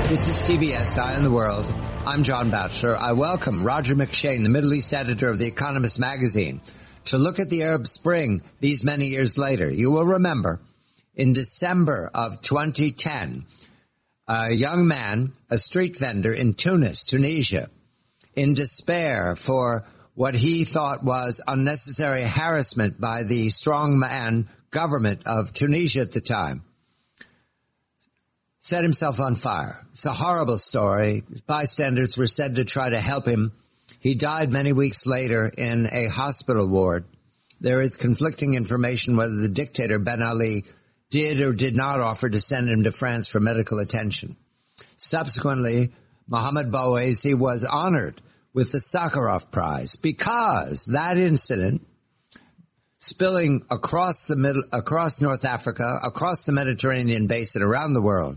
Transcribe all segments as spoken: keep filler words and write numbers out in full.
This is C B S Eye on the World. I'm John Batchelor. I welcome Roger McShane, the Middle East editor of The Economist magazine, to look at the Arab Spring these many years later. You will remember, in December of twenty ten, a young man, a street vendor in Tunis, Tunisia, in despair for what he thought was unnecessary harassment by the strongman government of Tunisia at the time, set himself on fire. It's a horrible story. Bystanders were said to try to help him. He died many weeks later in a hospital ward. There is conflicting information whether the dictator Ben Ali did or did not offer to send him to France for medical attention. Subsequently, Mohamed Bouazizi was honored with the Sakharov Prize because that incident, spilling across the middle, across North Africa, across the Mediterranean basin, around the world,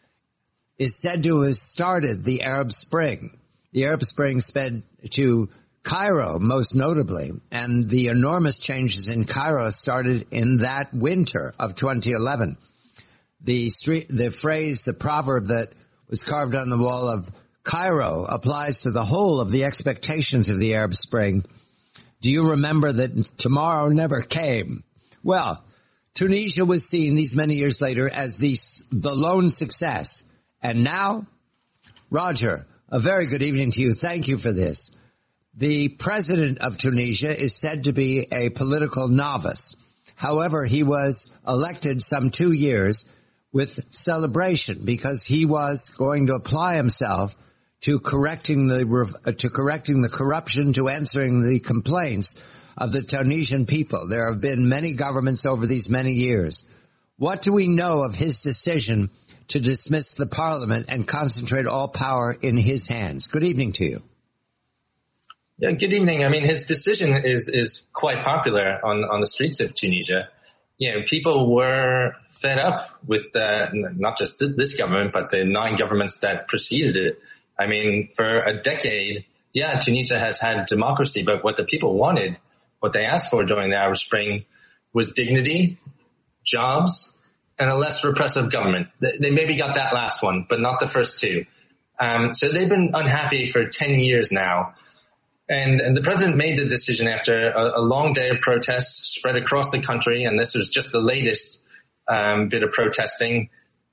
is said to have started the Arab Spring. The Arab Spring sped to Cairo, most notably, and the enormous changes in Cairo started in that winter of twenty eleven. The street, the phrase, the proverb that was carved on the wall of Cairo applies to the whole of the expectations of the Arab Spring. Do you remember that tomorrow never came? Well, Tunisia was seen these many years later as the, the lone success. And now, Roger, a very good evening to you. Thank you for this. The president of Tunisia is said to be a political novice. However, he was elected some two years with celebration because he was going to apply himself to correcting the to correcting the corruption, to answering the complaints of the Tunisian people. There have been many governments over these many years. What do we know of his decision to dismiss the parliament and concentrate all power in his hands? Good evening to you. Yeah, good evening. I mean, his decision is is quite popular on on the streets of Tunisia. You know, people were fed up with uh, not just this government, but the nine governments that preceded it. I mean, for a decade, yeah, Tunisia has had democracy, but what the people wanted, what they asked for during the Arab Spring was dignity, jobs, and a less repressive government. They maybe got that last one, but not the first two. Um, so they've been unhappy for ten years now. And, and the president made the decision after a, a long day of protests spread across the country, and this was just the latest um, bit of protesting.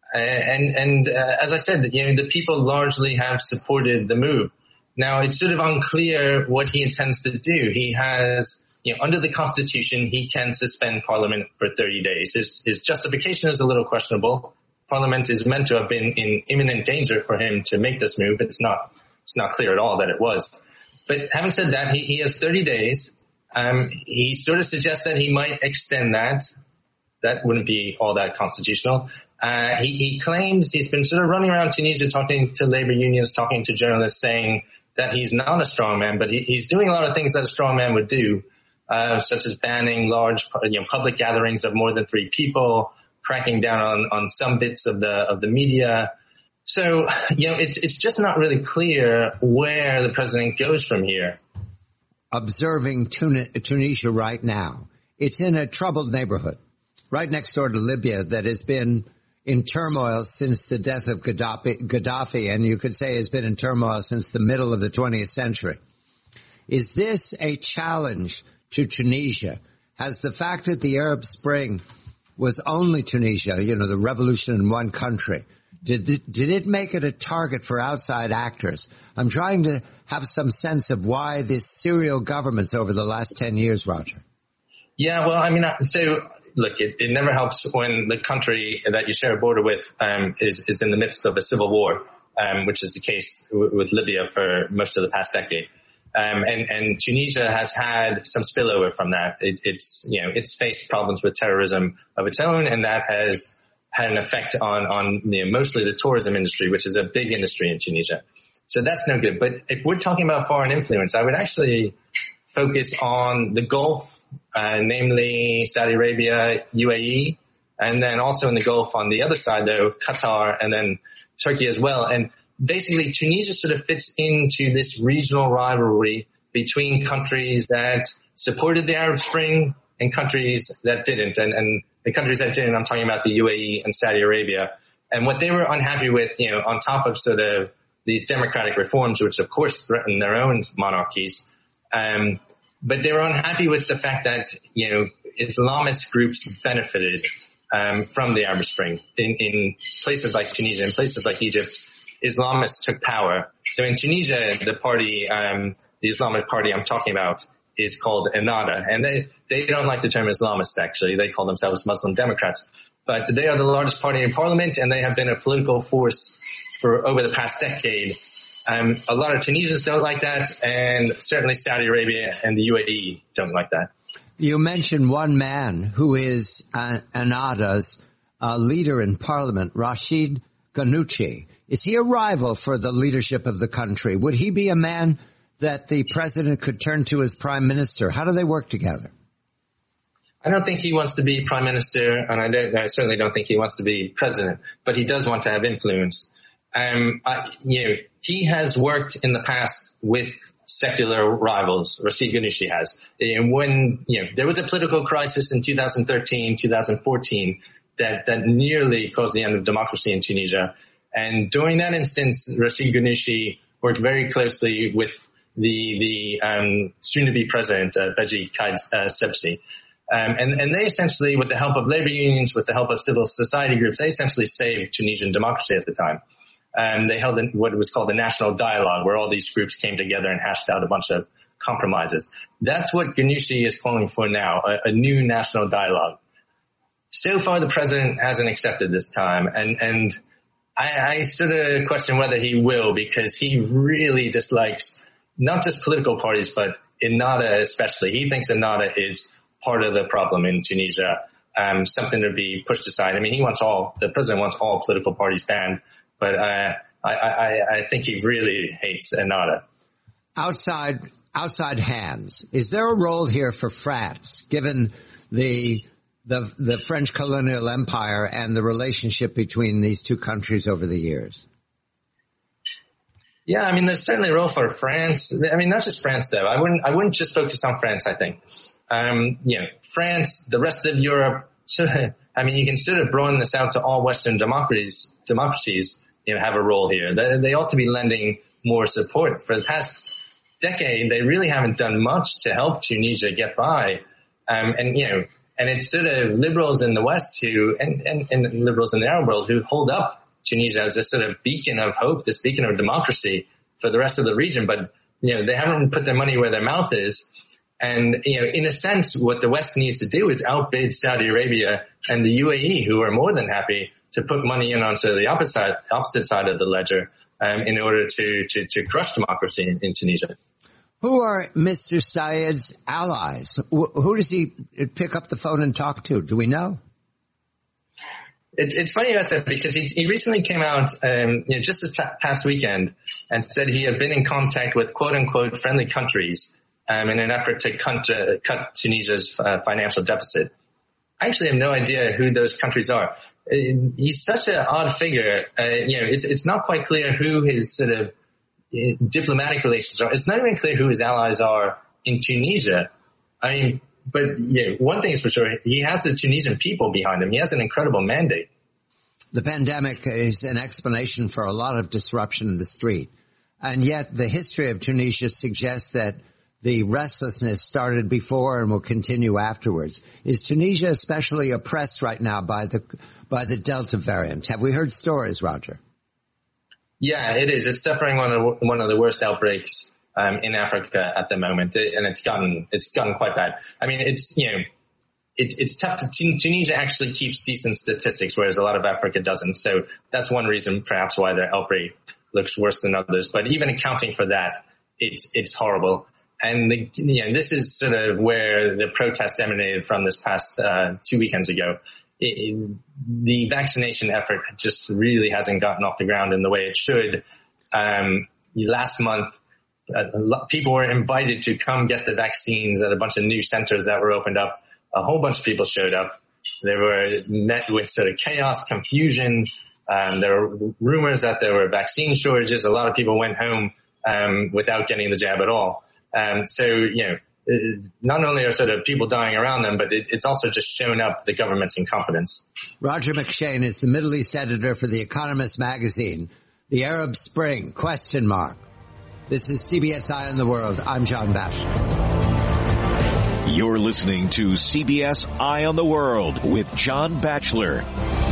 And, and, uh, as I said, you know, the people largely have supported the move. Now, it's sort of unclear what he intends to do. He has, you know, under the Constitution, he can suspend Parliament for thirty days. His, his justification is a little questionable. Parliament is meant to have been in imminent danger for him to make this move. It's not, it's not clear at all that it was. But having said that, he, he has thirty days. Um, he sort of suggests that he might extend that. That wouldn't be all that constitutional. Uh, he, he claims he's been sort of running around Tunisia talking to labor unions, talking to journalists, saying that he's not a strongman, but he, he's doing a lot of things that a strongman would do, uh, such as banning large, you know, public gatherings of more than three people, cracking down on, on some bits of the, of the media. So, you know, it's, it's just not really clear where the president goes from here. Observing Tun- Tunisia right now, it's in a troubled neighborhood, right next door to Libya, that has been in turmoil since the death of Gaddafi, Gaddafi, and you could say has been in turmoil since the middle of the twentieth century. Is this a challenge to Tunisia? Has the fact that the Arab Spring was only Tunisia, you know, the revolution in one country, did it, did it make it a target for outside actors? I'm trying to have some sense of why this serial governments over the last ten years, Roger. Yeah, well, I mean, so look, it, it never helps when the country that you share a border with um, is, is in the midst of a civil war, um, which is the case w- with Libya for most of the past decade. Um, and, and Tunisia has had some spillover from that. It, it's, you know, it's faced problems with terrorism of its own, and that has had an effect on, on, you know, mostly the tourism industry, which is a big industry in Tunisia. So that's no good. But if we're talking about foreign influence, I would actually focus on the Gulf, uh, namely Saudi Arabia, U A E, and then also in the Gulf on the other side, though, Qatar, and then Turkey as well. And basically, Tunisia sort of fits into this regional rivalry between countries that supported the Arab Spring and countries that didn't. And, and the countries that didn't, I'm talking about the U A E and Saudi Arabia. And what they were unhappy with, you know, on top of sort of these democratic reforms, which of course threaten their own monarchies, um, but they were unhappy with the fact that, you know, Islamist groups benefited um, from the Arab Spring. In, in places like Tunisia, in places like Egypt, Islamists took power. So in Tunisia, the party, um, the Islamic party I'm talking about is called Ennahda. And they, they don't like the term Islamist, actually. They call themselves Muslim Democrats. But they are the largest party in parliament, and they have been a political force for over the past decade. Um, a lot of Tunisians don't like that, and certainly Saudi Arabia and the U A E don't like that. You mentioned one man who is uh, Ennahda's uh, leader in parliament, Rashid Ghannouchi. Is he a rival for the leadership of the country? Would he be a man that the president could turn to as prime minister? How do they work together? I don't think he wants to be prime minister, and I, don't, I certainly don't think he wants to be president, but he does want to have influence. Um, I, you know, he has worked in the past with secular rivals. Rashid Ghannouchi has. And when, you know, there was a political crisis in two thousand thirteen, two thousand fourteen that, that nearly caused the end of democracy in Tunisia. And during that instance, Rashid Ghannouchi worked very closely with the, the, um, soon-to-be president, uh, Beji Caid uh, Sebsi. Um, and, and they essentially, with the help of labor unions, with the help of civil society groups, they essentially saved Tunisian democracy at the time. Um, they held what was called the National Dialogue, where all these groups came together and hashed out a bunch of compromises. That's what Ghannouchi is calling for now, a, a new national dialogue. So far, the president hasn't accepted this time, and, and I, I sort of question whether he will, because he really dislikes not just political parties, but Ennahda especially. He thinks Ennahda is part of the problem in Tunisia, um, something to be pushed aside. I mean, he wants all, the president wants all political parties banned, but uh, I, I, I think he really hates Ennahda. Outside, outside hands, is there a role here for France, given the the the French colonial empire and the relationship between these two countries over the years? Yeah, I mean, there's certainly a role for France. I mean, not just France, though. I wouldn't, I wouldn't just focus on France, I think. Um, you know, France, the rest of Europe, I mean, you can sort of broaden this out to all Western democracies, democracies, you know, have a role here. They, they ought to be lending more support. For the past decade, they really haven't done much to help Tunisia get by. Um, and, you know, and it's sort of liberals in the West who, and, and, and liberals in the Arab world who hold up Tunisia as this sort of beacon of hope, this beacon of democracy for the rest of the region. But, you know, they haven't put their money where their mouth is. And, you know, in a sense, what the West needs to do is outbid Saudi Arabia and the U A E, who are more than happy to put money in onto the opposite, opposite side of the ledger, um, in order to, to, to crush democracy in, in Tunisia. Who are Mister Sayed's allies? Who does he pick up the phone and talk to? Do we know? It's, it's funny you ask that, because he, he recently came out, um, you know, just this past weekend and said he had been in contact with quote unquote friendly countries, um, in an effort to cut, uh, cut Tunisia's uh, financial deficit. I actually have no idea who those countries are. Uh, he's such an odd figure. Uh, you know, it's, it's not quite clear who his sort of uh, diplomatic relations are. It's not even clear who his allies are in Tunisia. I mean, but yeah, one thing is for sure, he has the Tunisian people behind him. He has an incredible mandate. The pandemic is an explanation for a lot of disruption in the street. And yet the history of Tunisia suggests that the restlessness started before and will continue afterwards. Is Tunisia especially oppressed right now by the by the Delta variant? Have we heard stories, Roger? Yeah, it is. It's suffering one of one of the worst outbreaks um, in Africa at the moment, and it's gotten it's gotten quite bad. I mean, it's you know, it's it's tough to Tunisia actually keeps decent statistics, whereas a lot of Africa doesn't. So that's one reason, perhaps, why their outbreak looks worse than others. But even accounting for that, it's it's horrible. And the, you know, this is sort of where the protest emanated from this past uh, two weekends ago. It, it, the vaccination effort just really hasn't gotten off the ground in the way it should. Um, last month, uh, people were invited to come get the vaccines at a bunch of new centers that were opened up. A whole bunch of people showed up. They were met with sort of chaos, confusion. Um, there were rumors that there were vaccine shortages. A lot of people went home um, without getting the jab at all. Um, so, you know, not only are sort of people dying around them, but it, it's also just shown up the government's incompetence. Roger McShane is the Middle East editor for The Economist magazine. The Arab Spring, question mark. This is C B S Eye on the World. I'm John Batchelor. You're listening to C B S Eye on the World with John Batchelor.